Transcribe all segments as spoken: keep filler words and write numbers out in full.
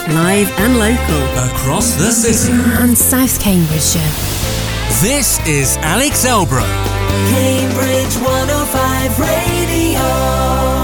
live and local. Across the city. And South Cambridgeshire. This is Alex Elbrow. Cambridge one oh five Radio.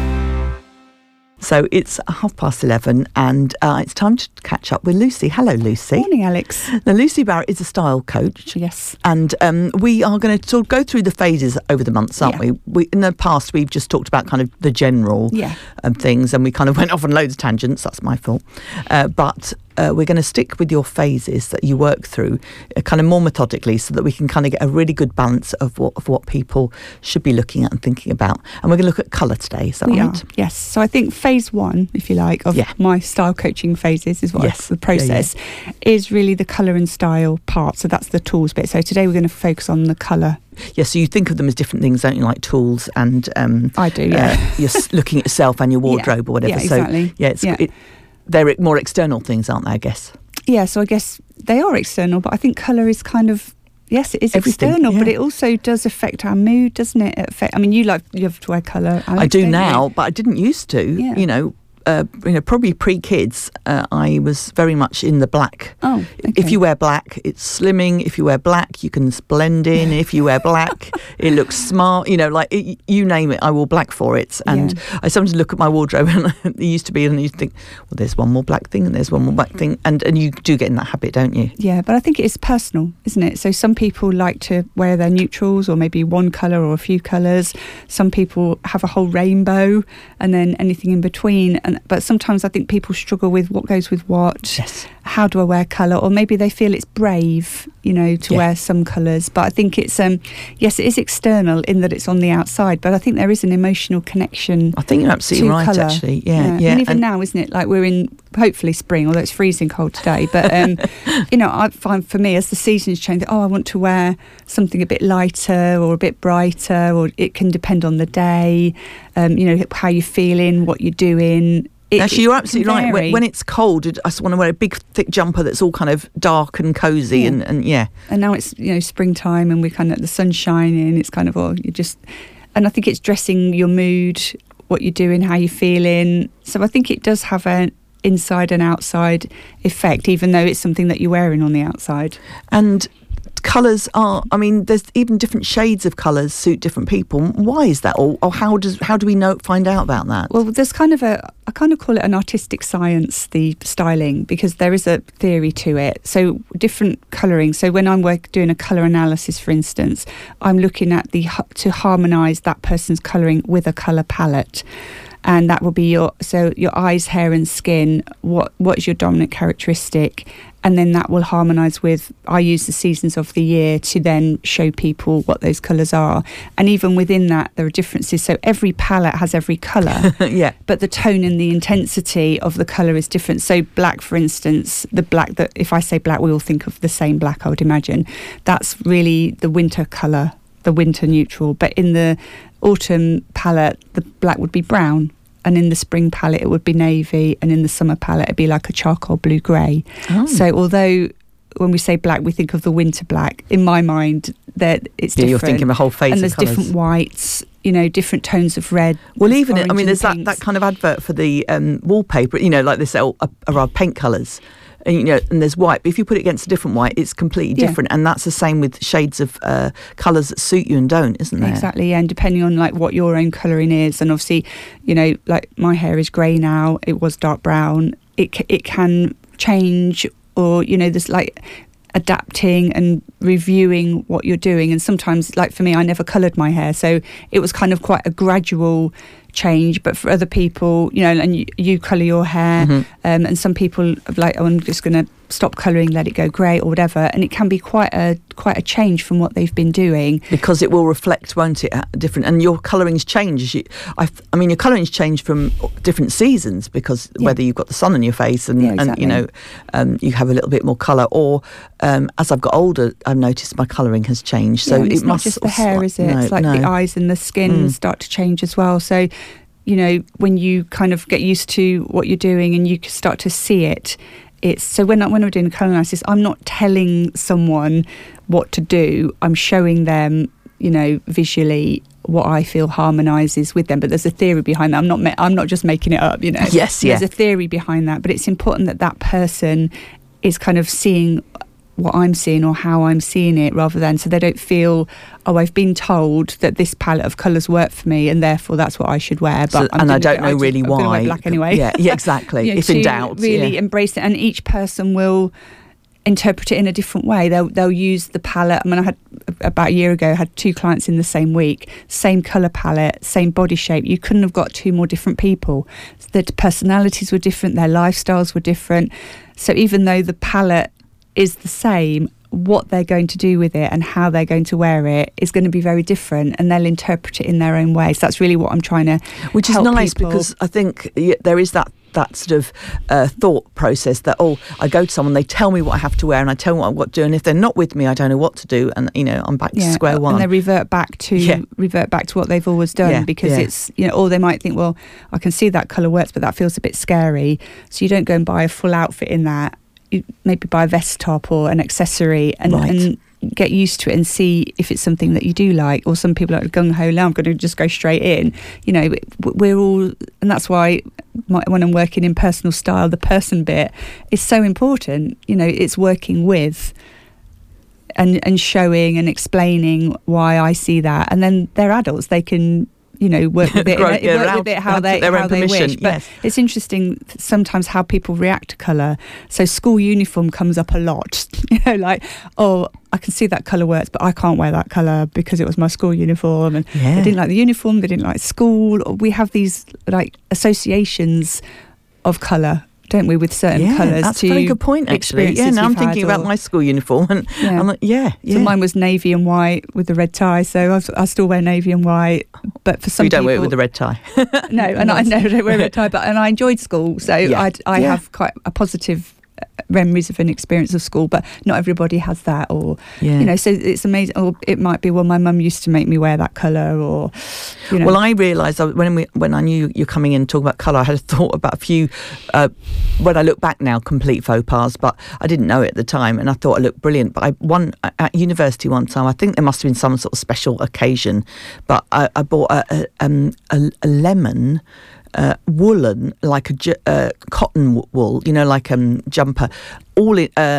So it's half past eleven and uh, it's time to catch up with Lucy. Hello, Lucy. Morning, Alex. Now, Lucy Barrett is a style coach. Yes. And um, we are going to sort of go through the phases over the months, aren't Yeah. we? we? In the past, we've just talked about kind of the general Yeah. um, things, and we kind of went off on loads of tangents. That's my fault. Uh, but uh, we're going to stick with your phases that you work through uh, kind of more methodically so that we can kind of get a really good balance of what, of what people should be looking at and thinking about. And we're going to look at colour today. Is that We right? are, yes. So I think phase one, if you like, of Yeah. my style coaching phases is what Yes. the process is really the colour and style part. So that's the tools bit. So today we're going to focus on the colour. Yeah, so you think of them as different things, don't you? Like tools and um, I do, yeah. uh, you're s- looking at yourself and your wardrobe or whatever. Yeah, so exactly. yeah, it's Yeah. It, they're more external things, aren't they? I guess. Yeah, so I guess they are external, but I think colour is kind of, yes, it is Everything, external, but yeah. it also does affect our mood, doesn't it? It affect, I mean, you like you have to wear colour. Alex, I do don't now, you? but I didn't used to. Yeah. You know, uh, you know, probably pre-kids, uh, I was very much in the black. Oh, okay. If you wear black, it's slimming. If you wear black, you can blend in. If you wear black, it looks smart. You know, like it, you name it, I wore black for it. And Yeah. I sometimes look at my wardrobe, and it used to be, and you think, well, there's one more black thing, and there's one more black thing, and and you do get in that habit, don't you? Yeah, but I think it is personal, isn't it? So some people like to wear their neutrals or maybe one colour or a few colours. Some people have a whole rainbow and then anything in between. And but sometimes I think people struggle with what goes with what. Yes. How do I wear colour? Or maybe they feel it's brave, you know, to Yeah. wear some colours. But I think it's, um, yes, it is external in that it's on the outside, but I think there is an emotional connection I think you're absolutely to right, colour. actually. Yeah, yeah. And even and- now, isn't it? Like we're in hopefully spring, although it's freezing cold today. But um, you know, I find for me as the seasons change, oh, I want to wear something a bit lighter or a bit brighter, or it can depend on the day. Um, you know, how you're feeling, what you're doing. It, Actually, it you're can absolutely right. When, vary. when it's cold, I just want to wear a big, thick jumper that's all kind of dark and cosy, Yeah. and, and yeah. And now it's, you know, springtime and we're kind of the sun's shining. It's kind of, oh, you just, and I think it's dressing your mood, what you're doing, how you're feeling. So I think it does have an inside and outside effect, even though it's something that you're wearing on the outside. And colours are, I mean, there's even different shades of colours suit different people. Why is that? Or, or how does how do we know find out about that? Well, there's kind of a, I kind of call it an artistic science, the styling, because there is a theory to it. So different colouring. So when I'm work, doing a colour analysis, for instance, I'm looking at the to harmonise that person's colouring with a colour palette. And that will be your, so your eyes, hair and skin, what what is your dominant characteristic? And then that will harmonise with, I use the seasons of the year to then show people what those colours are. And even within that, there are differences. So every palette has every colour. yeah. But the tone and the intensity of the colour is different. So black, for instance, the black that, if I say black, we all think of the same black, I would imagine. That's really the winter colour, the winter neutral. But in the autumn palette, the black would be brown. And in the spring palette, it would be navy. And in the summer palette, it'd be like a charcoal blue grey. Oh. So although when we say black, we think of the winter black, in my mind, that it's Yeah, different. you're thinking of a whole phase and of there's colours. different whites, you know, different tones of red. Well, even, I orange mean, there's that, and that pinks. kind of advert for the um, wallpaper, you know, like this, oh, uh, are paint colours. And, you know, and there's white, but if you put it against a different white, it's completely Yeah. different. And that's the same with shades of uh, colours that suit you and don't, isn't there? Exactly, yeah, and depending on like what your own colouring is, and obviously, you know, like my hair is grey now, it was dark brown. It c- it can change, or you know, there's like adapting and reviewing what you're doing. And sometimes, like for me, I never coloured my hair, so it was kind of quite a gradual change. But for other people, you know, and you, you colour your hair, Mhm. um, and some people are like, oh, I'm just going to stop colouring, let it go grey or whatever, and it can be quite a quite a change from what they've been doing. Because it will reflect, won't it, at different, and your colourings change. As you, I, I mean, your colourings change from different seasons because Yeah. whether you've got the sun on your face and, Yeah, and exactly. you know, um, you have a little bit more colour, or um, as I've got older, I've noticed my colouring has changed. So Yeah, and it's it not must just the also- hair, is it? No, it's like no. the eyes and the skin Mm. start to change as well. So, you know, when you kind of get used to what you're doing and you start to see it, it's so when I, when I'm doing a colour analysis, I'm not telling someone what to do. I'm showing them, you know, visually what I feel harmonises with them. But there's a theory behind that. I'm not ma- I'm not just making it up, you know. Yes, yeah. There's a theory behind that, but it's important that that person is kind of seeing what I'm seeing or how I'm seeing it, rather than, so they don't feel, oh, I've been told that this palette of colours work for me and therefore that's what I should wear. But So- I'm and I gonna don't go- know just- really I'm gonna why. wear black anyway. Yeah, yeah, exactly. You know, If in to doubt, really yeah. embrace it, and each person will interpret it in a different way. They'll they'll use the palette. I mean, I had about a year ago I had two clients in the same week, same colour palette, same body shape. You couldn't have got two more different people. Their personalities were different, their lifestyles were different. So even though the palette is the same, what they're going to do with it and how they're going to wear it is going to be very different, and they'll interpret it in their own way. So that's really what I'm trying to Which is help nice people. because I think yeah, there is that that sort of uh, thought process that, oh, I go to someone, they tell me what I have to wear and I tell them what I've got to do, and if they're not with me, I don't know what to do, and you know, I'm back to square one. And they revert back to Yeah. revert back to what they've always done, Yeah, because yeah. it's, you know, or they might think, well, I can see that colour works, but that feels a bit scary. So you don't go and buy a full outfit in that. You maybe buy a vest top or an accessory and, Right. and get used to it and see if it's something that you do like. Or some people are like gung-ho, now I'm going to just go straight in. You know, we're all, and that's why my, when I'm working in personal style, the person bit is so important. You know, it's working with and and showing and explaining why I see that, and then they're adults, they can, you know, work with it, Grow- work yeah, with it how allowed they their own how they permission, wish. But yes. it's interesting sometimes how people react to colour. So school uniform comes up a lot. You know, like, oh, I can see that colour works, but I can't wear that colour because it was my school uniform, and Yeah. they didn't like the uniform, they didn't like school. Or we have these like associations of colour, don't we, with certain yeah, colours? that's to a very good point, actually. Yeah, experiences now I'm you've thinking had, about or- my school uniform, and Yeah. I'm like, yeah, yeah. So mine was navy and white with the red tie. So I, I still wear navy and white. But for some you don't people, wear it with the red tie. no, and I know I don't wear a red tie. But and I enjoyed school, so Yeah. I I Yeah. have quite a positive memories of an experience of school. But not everybody has that, or Yeah. you know. So it's amazing. Or it might be, well, my mum used to make me wear that colour, or you know. Well, I realised I- when we, when I knew you're coming in and talking about colour, I had a thought about a few, uh, when I look back now, complete faux pas, but I didn't know it at the time, and I thought I looked brilliant. But I one at university one time, I think there must have been some sort of special occasion, but I, I bought a, a, um, a, a lemon. Uh, woolen, like a ju- uh, cotton w- wool, you know, like um jumper, all in uh,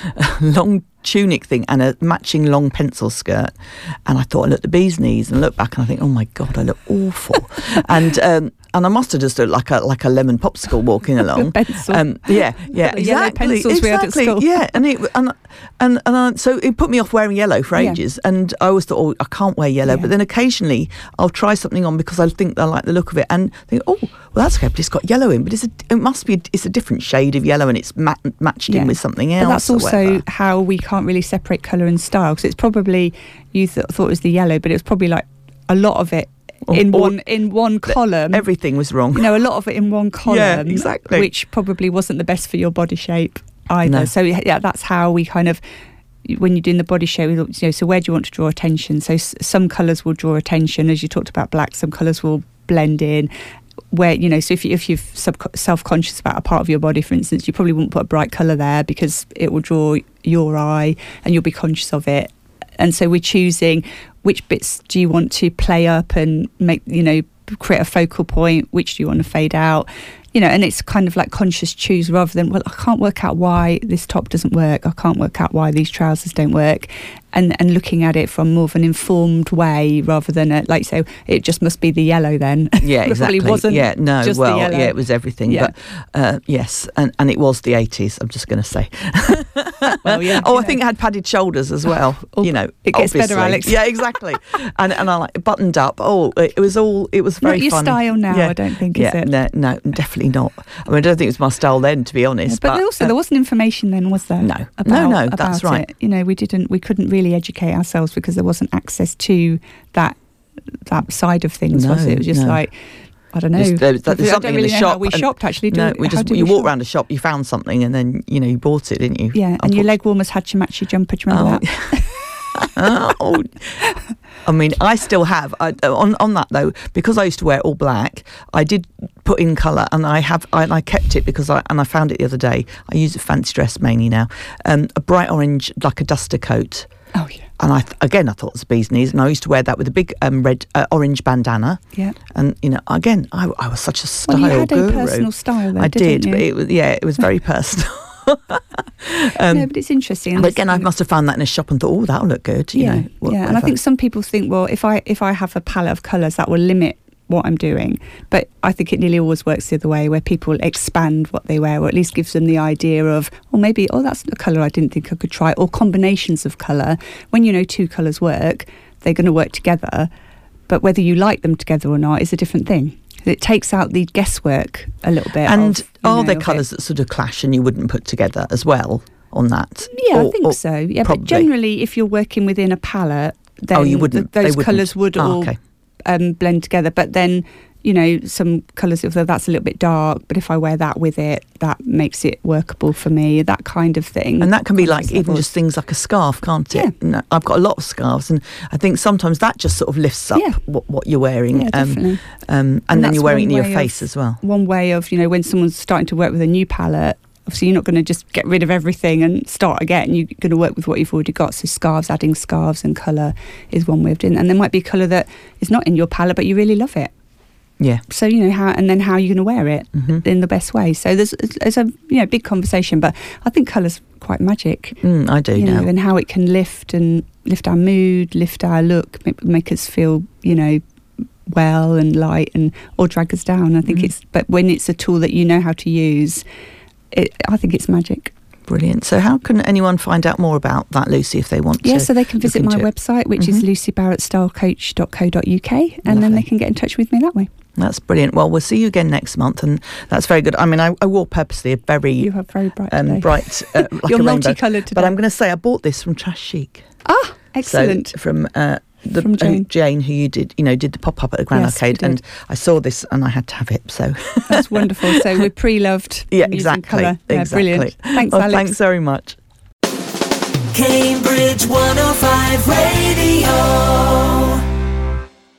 a long tunic thing and a matching long pencil skirt. And I thought I looked the bee's knees, and I look back and I think, oh my God, I look awful. and um, and I must have just looked like a like a lemon popsicle walking along. pencil. Um, yeah, yeah, The yellow exactly, pencils we had at exactly. school. Yeah, and it and and and I, so it put me off wearing yellow for Yeah. ages. And I always thought, oh, I can't wear yellow. Yeah. But then occasionally I'll try something on because I think I like the look of it, and think, oh, well, that's okay, but it's got yellow in. But it's a, it must be, a, it's a different shade of yellow, and it's mat- matched Yeah. in with something else. But that's or also whatever. how we can't really separate colour and style, because it's probably, you th- thought it was the yellow, but it was probably like a lot of it Or- in or one in one column. Everything was wrong. You know, a lot of it in one column. Yeah, exactly. Which probably wasn't the best for your body shape either. No. So yeah, that's how we kind of, when you're doing the body shape, you know, so where do you want to draw attention? So s- some colours will draw attention, as you talked about black. Some colours will blend in. Where, you know, so if, you, if you're sub- self-conscious about a part of your body, for instance, you probably wouldn't put a bright colour there because it will draw your eye and you'll be conscious of it. And so we're choosing which bits do you want to play up and make, you know, create a focal point, which do you want to fade out, you know, and it's kind of like conscious choose rather than, well, I can't work out why this top doesn't work, I can't work out why these trousers don't work, and and looking at it from more of an informed way rather than a, like, so it just must be the yellow then. Yeah, It exactly. probably wasn't yeah, no, just the well, yellow. yeah, it was everything. Yeah. But uh, yes, and, and it was the eighties, I'm just going to say. Well, yeah, oh, you I think it had padded shoulders as well. Oh, you know, it gets better, obviously. Alex. Yeah, exactly. and and I like buttoned up. Oh, it was all. It was very Not your funny. style now, Yeah. I don't think, yeah, is it? No, no, definitely not. I mean, I don't think it was my style then, to be honest. But, but also, uh, there wasn't information then, was there? No. about, No, no, about that's right. it. You know, we didn't, we couldn't really educate ourselves because there wasn't access to that that side of things. was No, it? It was just no. like, I don't know. There's- there's- there's I don't something in really the know shop how we and- shopped actually. Do no, we, we how just did you we walk shop? around a shop, you found something, and then you know you bought it, didn't you? Yeah, and your Unfortunately. leg warmers had to match your jumper. Do you remember that? oh, I mean, I still have. I, on on that though, because I used to wear all black, I did put in colour, and I have. I, and I kept it because I and I found it the other day. I use a fancy dress mainly now. Um, a bright orange, like a duster coat. Oh yeah. and I th- again I thought it was bee's knees, and I used to wear that with a big um, red uh, orange bandana. Yeah. And you know, again, I, I was such a style Well, you had guru. a personal style, though, I didn't did, you? but it was yeah, it was very personal. um, no, but it's interesting. And but this- again, I must have found that in a shop and thought, oh, that'll look good. You yeah, know, wha- yeah. And I whatever. think some people think, well, if I if I have a palette of colours, that will limit what I'm doing. But I think it nearly always works the other way, where people expand what they wear, or at least gives them the idea of, or maybe, oh, that's a colour I didn't think I could try, or combinations of colour. When you know two colours work, they're going to work together. But whether you like them together or not is a different thing. It takes out the guesswork a little bit. And of, you are know, there of it. colours that sort of clash and you wouldn't put together as well on that? Yeah, I Or- think or so. Yeah, probably. but generally, if you're working within a palette, then Oh, you th- wouldn't- they those wouldn't. colours would Ah, all okay. um, blend together. But then, you know, some colours, if that's a little bit dark, but if I wear that with it, that makes it workable for me, that kind of thing. And that can be like Conscious even levels. just things like a scarf, can't it? Yeah. No, I've got a lot of scarves, and I think sometimes that just sort of lifts up Yeah. what, what you're wearing. Yeah, definitely. Um, um, and, And then you're that's wearing it one in your way face of- as well. One way of, you know, when someone's starting to work with a new palette, obviously you're not going to just get rid of everything and start again. You're going to work with what you've already got. So scarves, adding scarves and colour is one way of doing it. And there might be colour that is not in your palette, but you really love it. Yeah. So, you know, how, and then how you're going to wear it Mhm. in the best way. So there's, there's a, you know, big conversation, but I think colour's quite magic. Mm, I do You now. know, and how it can lift and lift our mood, lift our look, make, make us feel, you know, well and light, and or drag us down. I think Mm. it's, but when it's a tool that you know how to use, it, I think it's magic. Brilliant. So how can anyone find out more about that, Lucy, if they want to? Yeah, so they can look visit my into it? website, which is Mhm. lucy barrett style coach dot co dot uk, and then Lovely. they can get in touch with me that way. That's brilliant. Well, we'll see you again next month, and that's very good. I mean, I, I wore purposely a very You have very bright um, today. bright, uh, like You're a rainbow. multicoloured today. But I'm going to say I bought this from Trash Chic. Ah, excellent. So from uh, the, From Jane. um, Jane, who you did, you know, did the pop up at the Grand Yes, we Arcade, did. and I saw this and I had to have it. So That's wonderful. So we're pre-loved. yeah, using exactly, colour. Yeah, exactly. brilliant. Thanks, well, Alex. Thanks very much. Cambridge one oh five Radio.